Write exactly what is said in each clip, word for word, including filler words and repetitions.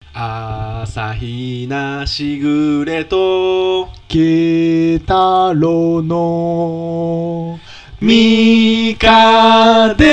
朝日なしぐれとケタロのミカデ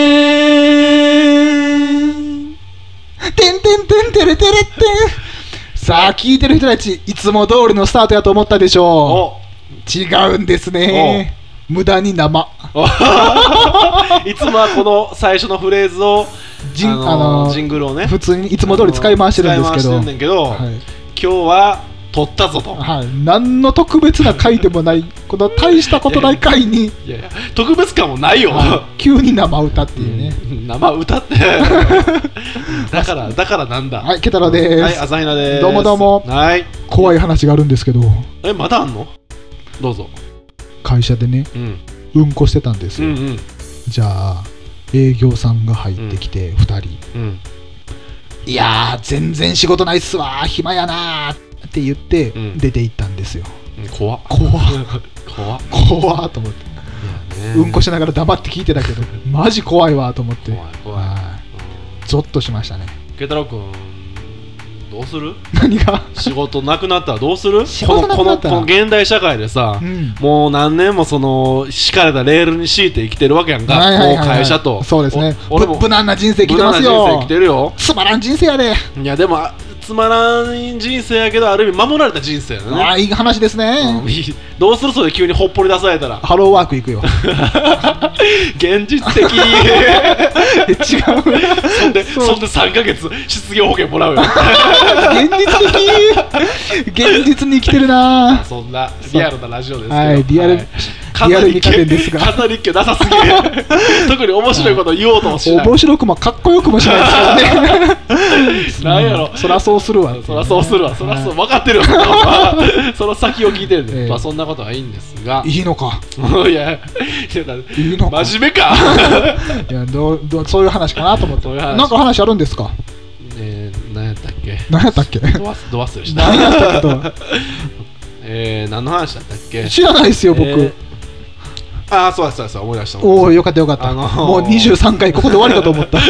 ンてんてんてんてれてれってさあ聞いてる人たちいつも通りのスタートやと思ったでしょう。違うんですね。無駄に生いつもはこの最初のフレーズをジ ン,、あのー、あのー、ジングルをね普通にいつも通り使い回してるんですけど、 使い回してんねんけど、はい、今日は撮ったぞと、 はい、何の特別な回でもないこの大したことない回にいやいや特別感もないよ、 はい、急に生歌っていうね、 うん、生歌ってだからだからなんだ。 はいケタロです。 はい朝比奈です。 どうもどうも。 はい怖い話があるんですけど。 えまだあんの。どうぞ。 会社でね、うん、うんこしてたんですよ、うんうん、じゃあ営業さんが入ってきてふたり、うん、いやー全然仕事ないっすわ暇やなーって言って出て行ったんですよ、 うん、怖っ怖っ怖っ怖っと思って、うんこしながら黙って聞いてたけどマジ怖いわと思って怖い怖い、 ゾッとしましたね。 ケタロウ君どうする。 何が仕事なくなったらどうする。 仕事なくなったらこの、この、この現代社会でさ、うん、もう何年もその敷かれたレールに敷いて生きてるわけやんか、はいはいはいはい、もう会社と。 そうですね。俺も無難な人生生きてますよ。 無難な人生生きてるよ。 つまらん人生やで。 いやでもつまらん人生やけどある意味守られた人生やね。 ああいい話ですね、 うん、どうするそれ急にほっぽり出されたら。 ハローワーク行くよ現実的違うそんでそんでさんかげつ失業保険もらうよ現実的現実に生きてるな。 そんなリアルなラジオですけど、 はいリアル、はい、リアルに家電ですが飾りっ気なさすぎる特に面白いことを言おうともしない。 面白くもかっこよくもしないですからねなんやろ、 うん、そらそうするわ、ね、 そらそうするわそらそう分かってるよその先を聞いてるんで、えー、まあそんなことはいいんですが。 いいのかいやいやいいのか真面目かいやどうどうそういう話かなと思って。なんか話あるんですか。 えー、何やったっけ何やったっけど忘れした何やったっけとえー、何の話だったっけ。 知らないですよ僕、えーああそうですそうです思い出した。 おおよかったよかった、あのー、もうにじゅうさんかいここで終わりかと思った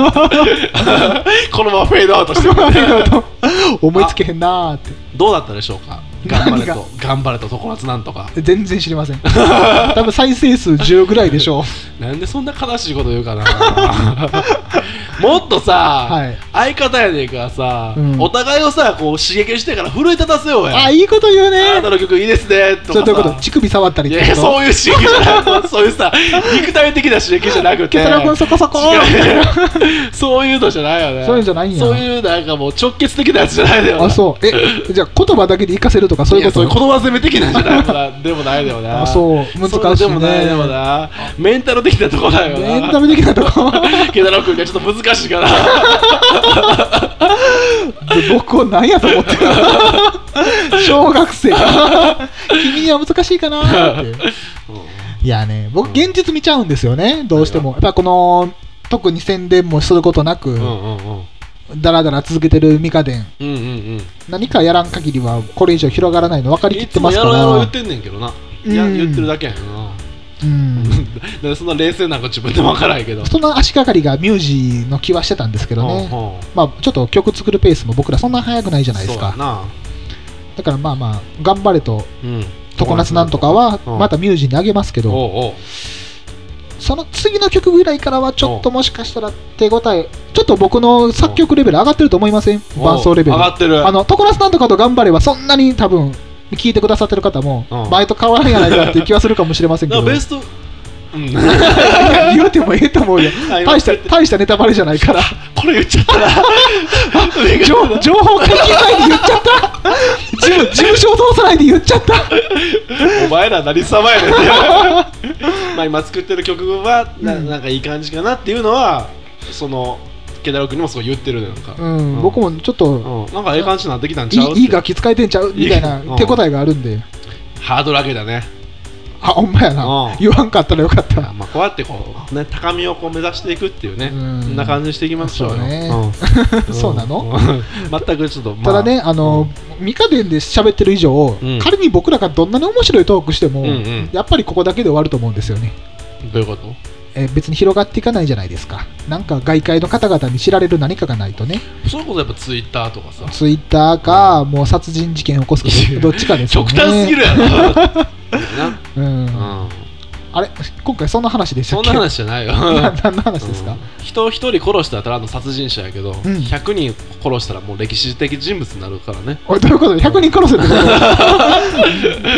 このままフェードアウトしてる思いつけへんなーって。 どうだったでしょうか。頑張れと頑張れと常夏なんとか。 全然知りません多分再生数じゅうぐらいでしょうなんでそんな悲しいこと言うかなもっとさ、はい、相方やねんからさ、うん、お互いをさこう刺激してから奮い立たせようや。 あいいこと言うね。 あなたの曲いいですねとかさ。そういうこと乳首触ったりってこと。 いやそういう刺激じゃないそういうさ肉体的な刺激じゃなくてケタロウ君そこそこそういうのじゃないよね。 そういうんじゃないんや。 そういうなんかもう直結的なやつじゃないだよな。 あそうえじゃあ言葉だけで活かせるとかそういうこと。 いやそういう言葉攻め的なんじゃないでもないだよな。 あそう難しいね。 でもないでもなメンタル的なとこだよな。 メンタル的なとこケタロウ君がちょっと難しいから僕を何やと思ってる小学生君には難しいかなって、うん、いやね僕現実見ちゃうんですよねどうしても。やっぱこの特に宣伝もすることなく、うんうんうん、だらだら続けてるミカデン、うんうんうん、何かやらん限りはこれ以上広がらないの分かりきってますから。いつもやらん言ってんねんけどな、うん、いや言ってるだけやんな。うん、そんな冷静なんか自分でも分からないけどその足がかりがミュージの気はしてたんですけどね、うんうん、まあちょっと曲作るペースも僕らそんな速くないじゃないですか。 なだからまあまあ頑張れと、うん、常夏なんとかはまたミュージにあげますけど、うん、おうおうその次の曲ぐらいからはちょっともしかしたら手応えちょっと僕の作曲レベル上がってると思いません？伴奏レベル上がってる。 あの常夏なんとかと頑張れはそんなに多分聞いてくださってる方も前と変わらんやないかっていう気はするかもしれませんけどベスト、うん、 言うてもええと思うよ大した、大したネタバレじゃないからこれ言っちゃったら情, 情報解禁前に言っちゃった事務, 事務所を通さないで言っちゃったお前ら何様やねんまあ今作ってる曲は な,、うん、なんかいい感じかなっていうのはそのケタロウ君にもそう言ってるのよ、 うんうん、僕もちょっと、 うん、なんかええ感じになってきたんちゃうっていい楽器使えてんちゃうみたいな手応えがあるんで、うん、 ハードル上げだね。 あ、ほんまやな、うん、言わんかったらよかった。 まあ、こうやってこう、ね、高みをこう目指していくっていうね、うん、そんな感じにしていきましょうよ。そうね、 うん、そうなの、 うん、全くちょっと、まあ、 ただね、あの、うん、ミカデンで喋ってる以上、うん、仮に僕らがどんなに面白いトークしても、うんうん、やっぱりここだけで終わると思うんですよね。 どういうこと？ えー別に広がっていかないじゃないですか。なんか外界の方々に知られる何かがないとね。 それこそやっぱツイッターとかさ、 ツイッターか、もう殺人事件を起こすかどっちかですよね。 極端すぎるやろな、 うん、 うん、 あれ今回そんな話でしたっけ？ そんな話じゃないよ何の話ですか？ うん、人一人殺したらただの殺人者やけど、 うん、 ひゃくにん殺したらもう歴史的人物になるからね。 おいどういうこと？ひゃくにん殺せってこと？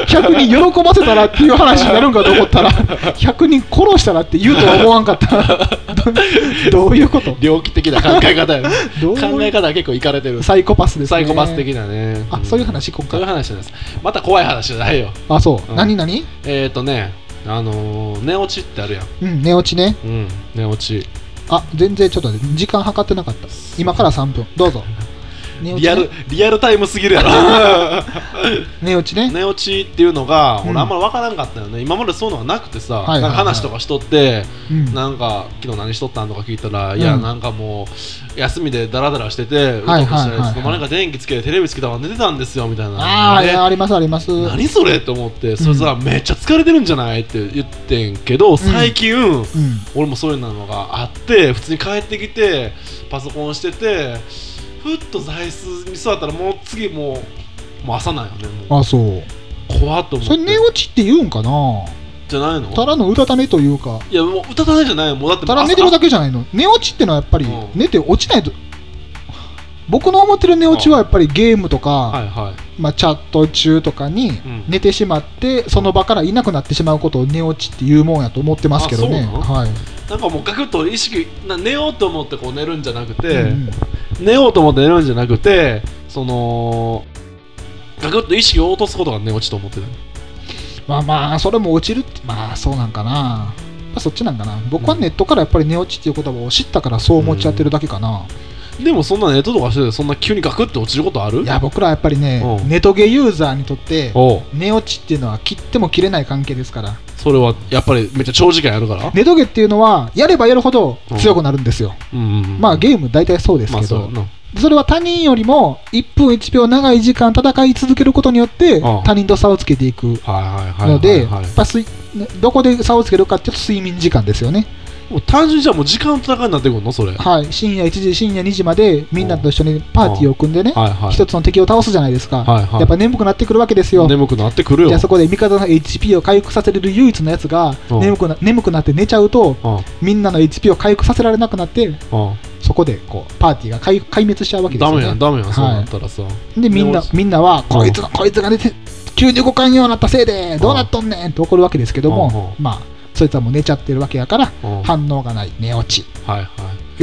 ひゃくにん喜ばせたらっていう話になるんかと思ったらひゃくにん殺したらって言うとは思わんかったどういうこと？ 猟奇的な考え方やねどういう考え方は結構いかれてる。 サイコパスですね。 サイコパス的なね。 あ、 んそういう話今回。 そういう話です。また怖い話じゃないよ。 あ、そう、 うん、 何何？ えーとねあのー、寝落ちってあるやん。 うん、寝落ちね。 うん、寝落ち。 あ、全然ちょっと、ね、時間計ってなかった。今からさんぷん、どうぞ。寝落ち、ね、 リアルリアルタイムすぎるやろ寝落ちね。 寝落ちっていうのが、 うん、 俺あんまり分からんかったよね。今までそういうのがなくてさ、 はいはいはい、 なんか話とかしとって、 うん、 なんか昨日何しとったんとか聞いたら、 うん、 いやなんかもう休みでダラダラしてて、うとうとしていつの間にか電気つけてテレビつけたら寝てたんですよみたいな。 ああ、ね、ありますあります。 何それと思って、それさ、うん、めっちゃ疲れてるんじゃないって言ってんけど、最近、うんうん、俺もそういうのがあって普通に帰ってきてパソコンしててふっと座椅子に座ったらもう次もう、もう朝なんよね。もうあ、そう怖っと思って。 それ寝落ちって言うんかな？ じゃないの？ ただのうたた寝というか。 いやもううたた寝じゃないよ。もうだってただ寝てるだけじゃないの。寝落ちってのはやっぱり、うん、寝て落ちないと。僕の思ってる寝落ちはやっぱりゲームとか、 はいはい、 まあ、チャット中とかに寝てしまって、うん、その場からいなくなってしまうことを寝落ちっていうもんやと思ってますけどね。はい、 なんかもうガクッと意識な寝ようと思ってこう寝るんじゃなくて、うん、寝ようと思って寝るんじゃなくて、そのガクッと意識を落とすことが寝落ちと思ってる。 まあまあそれも落ちるって、まあそうなんかな、やっぱそっちなんかな。僕はネットからやっぱり寝落ちっていう言葉を知ったからそう思っちゃってるだけかな。 うん、でもそんなネットとかしててそんな急にガクッと落ちることある？ いや僕らやっぱりね、ネトゲユーザーにとって寝落ちっていうのは切っても切れない関係ですから。 それはやっぱりめっちゃ長時間やるから。 ネトゲっていうのはやればやるほど強くなるんですよ。うんうんうん、まあゲーム大体そうですけど、まあ、そ, それは他人よりもいっぷんいちびょう長い時間戦い続けることによって他人と差をつけていくので、どこで差をつけるかっていうと睡眠時間ですよね。 もう単純にじゃあもう時間の戦いになってくるのそれ？ はい、深夜いちじ深夜にじまでみんなと一緒にパーティーを組んでね、はいはい、一つの敵を倒すじゃないですか、はいはい、やっぱ眠くなってくるわけですよ。 眠くなってくるよ。 じゃあそこで味方の エイチピー を回復させれる唯一のやつが眠く な, 眠くなって寝ちゃうとみんなの エイチピー を回復させられなくなってそこでこうパーティーが壊滅しちゃうわけですよね。 ダメやんダメやん、はい、そうなったらさ。 でみんなみんなはこいつがこいつが寝て急に動かんようになったせいでどうなっとんねんって怒るわけですけども、まあそいつはもう寝ちゃってるわけやから反応がない寝落ち、はいはい、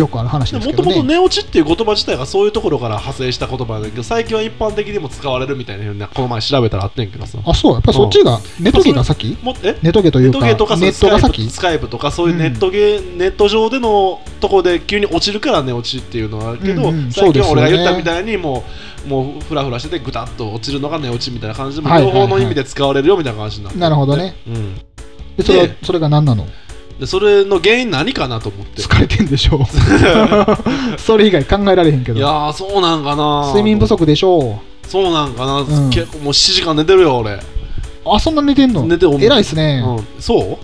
よくある話ですけどね。 もともと寝落ちっていう言葉自体がそういうところから派生した言葉なんだけど最近は一般的にも使われるみたいなこの前調べたらあってんけどさ。 あ、そうやっぱそっちがネトゲが先？ネトゲというかネットが先？ スカイプとかそういうネットゲ、うん、ネット上でのとこで急に落ちるから寝落ちっていうのはあるけど、うんうん、最近は俺が言ったみたいにもうもうフラフラしててグタッと落ちるのが寝落ちみたいな感じで両方の意味で使われるよみたいな感じになって、 なるほどね、うん、でそれはそれが何なの？ でそれの原因何かなと思って。 疲れてんでしょうそれ以外考えられへんけど。 いやーそうなんかな。 睡眠不足でしょう。 そうなんかな、うん、結構もうしちじかん寝てるよ俺。 あ、そんな寝てんの？ 寝て偉いっすね、 うん、そう、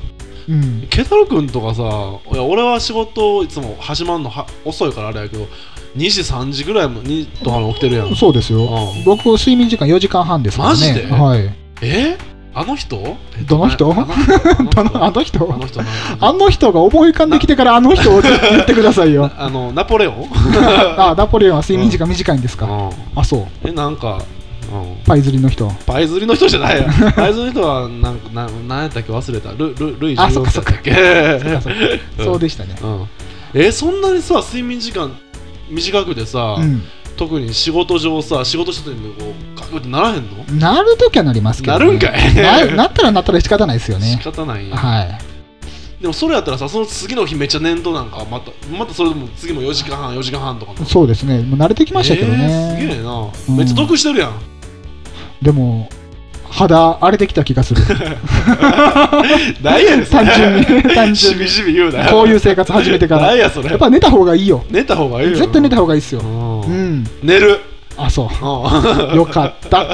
うん、ケタル君とかさ、いや俺は仕事いつも始まるのは遅いからあれやけどにじさんじぐらいにとかに起きてるやん。 そうですよ、うん、僕睡眠時間よじかんはんですからね。 マジで？ はい。 えあの人？ どの人？あの人？ あの人あの人が思い浮かんできてからあの人を言ってくださいよ。 あのナポレオンあ、ナポレオンは睡眠時間短いんですか？うん、あ、そう。 え、なんか、うん、 パイ釣りの人。 パイ釣りの人じゃないやパイ釣りの人はなんかななんやったっけ忘れた。ルルルイじゅうよんさいだっけそうでしたね、 うん、えそんなにさ睡眠時間短くでさ、うん、特に仕事上さ仕事した時にこうガクってならへんの？ なるときはなりますけど、ね、 なるんかいな, なったらなったら仕方ないですよね。 仕方ないんや。 はい。 でもそれやったらさその次の日めっちゃ年度なんかまたまたそれでも次もよじかんはんよじかんはんとか。 そうですね、もう慣れてきましたけどね、 えー、すげえな、うん、めっちゃ得してるやん。 でも肌荒れてきた気がする何やねんそれ。 単純に単純にしびしび言うなよ。 こういう生活始めてから何やそれ。 やっぱ寝た方がいいよ。 寝た方がいいよ。 絶対寝た方がいいっすよ、うん、 寝るあ、そううんよかった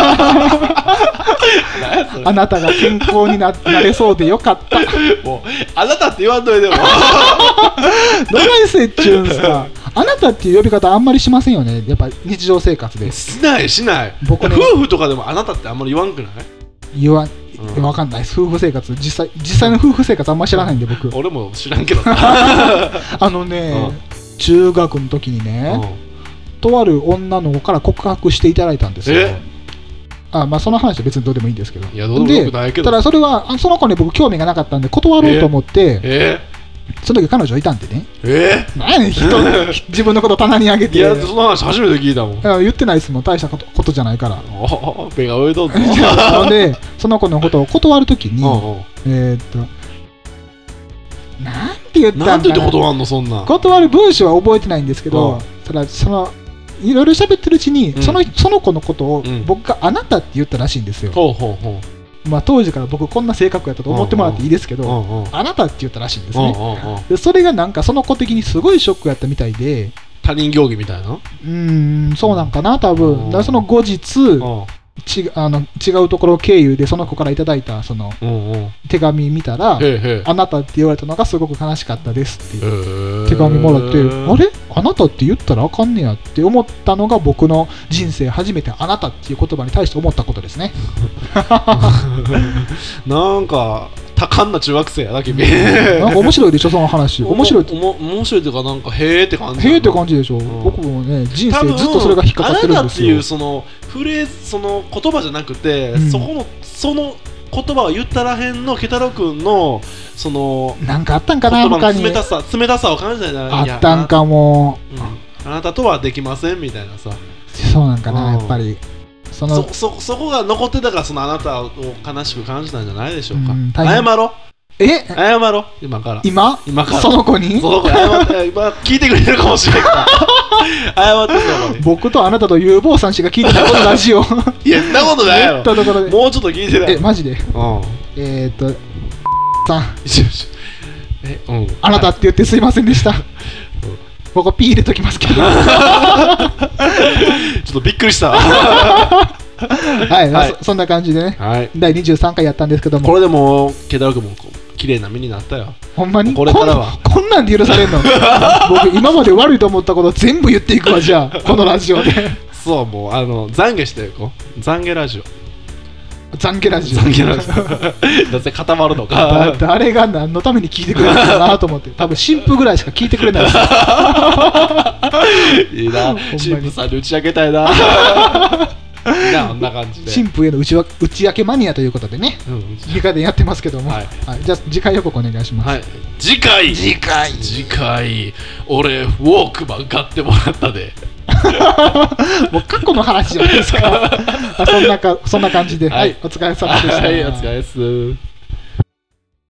あなたが健康に な, なれそうでよかったもうあなたって言わんといてもどないせっちゅうんすか。あなたっていう呼び方あんまりしませんよね、やっぱ日常生活で。 しないしない。 僕ね、 夫婦とかでもあなたってあんまり言わんくない？ 言わん、 うん、 わかんないです。夫婦生活、実際実際の夫婦生活あんま知らないんで僕。 俺も知らんけどあのね、うん、中学の時にね、うん、とある女の子から告白していただいたんですよ。あ、まあその話は別にどうでもいいんですけど。 いや、どうでもよくないけど。 ただそれはその子に僕興味がなかったんで断ろうと思って、 えー、その時彼女いたんでね。 えー、 何やねん、人自分のこと棚にあげて。 いや、その話初めて聞いたもん。 言ってないですもん、大したこと、ことじゃないから。 お目が上どうぞ。 なのでその子のことを断る時にえー、っとなんて言ったんだなんて言って断んのそんな。 断る文章は覚えてないんですけど、ただそのいろいろ喋ってるうちに、うん、そのその子のことを僕があなたって言ったらしいんですよ。 ほうほうほう。まあ当時から僕こんな性格やったと思ってもらっていいですけど、うんうん、あなたって言ったらしいんですね。うんうん、でそれがなんかその子的にすごいショックやったみたいで。 他人行儀みたいな。 うーん、そうなんかな多分。だからその後日、ちあの違うところ経由でその子からいただいたその手紙見たら、へーへーあなたって言われたのがすごく悲しかったですっていう手紙もらって、あれあなたって言ったらあかんねやって思ったのが僕の人生初めてあなたっていう言葉に対して思ったことですね。 なんか多感な中学生やな君。 なんか面白いでしょその話。面白いって面白いっていうかなんかへーって感じ。 へーって感じでしょ、うん、僕もね人生ずっとそれが引っかかってるんですよ。 あなたっていうそのフレーズその言葉じゃなくて、うん、そこのその言葉を言ったらへんのケタロ君のそのなんかあったんかな言葉の冷たさ冷たさを感じたんじゃない？ あったんかも、 うん、あなたとはできませんみたいなさ。 そうなんかな、うん、やっぱりその そ, そ, そこが残ってたからそのあなたを悲しく感じたんじゃないでしょうか。うん、謝ろえ謝ろ今から今今からその子にその子に謝って今聞いてくれるかもしれないから謝ってその子に。僕とあなたと有望さんしか聞いてないこのラジオ。 いやそんなことないやろ。もうちょっと聞いてない。 えマジで、うん、えーっとさんえ、うん、あなたって言ってすいませんでした。ここピー入れときますけど。ちょっとびっくりした。 はい、はい、そ, そんな感じでね、はい、だいにじゅうさんかいやったんですけども、 これでもケタロ君も綺麗な身になったよ。 ほんまにこれからはこ, こんなんで許されんの？僕今まで悪いと思ったこと全部言っていくわ。じゃあこのラジオでそうもうあの懺悔していこう。懺悔ラジオ懺悔ラジオ懺悔ラジオなぜ固まるのか。 誰が何のために聞いてくれるのかなと思って。多分新婦ぐらいしか聞いてくれないです。 いいな新婦さんに打ち明けたいな。こんな感じで新婦への打ちわ打ち明けマニアということでね、にかいでやってますけども、はいはい、じゃあ次回予告お願いします。はい、 次回次回次回俺ウォークマン買ってもらったで。 もう過去の話じゃないですか。そんなかそんな感じで、はい、はい、お疲れ様でした。 はい、お疲れ様です。